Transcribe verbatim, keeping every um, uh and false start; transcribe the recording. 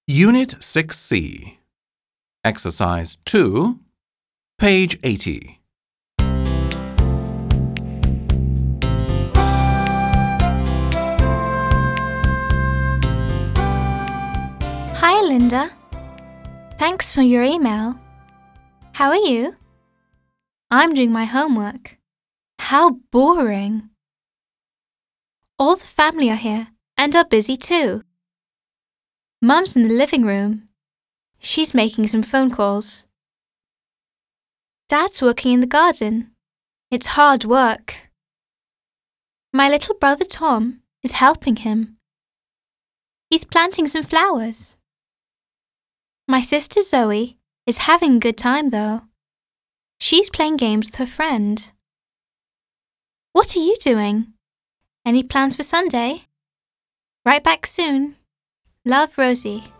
Unit six C, Exercise two, page eighty. Hi, Linda. Thanks for your email. How are you? I'm doing my homework. How boring. All the family are here and are busy too. Mum's in the living room. She's making some phone calls. Dad's working in the garden. It's hard work. My little brother Tom is helping him. He's planting some flowers. My sister Zoe is having a good time though. She's playing games with her friend. What are you doing? Any plans for Sunday? Write back soon. Love, Rosie.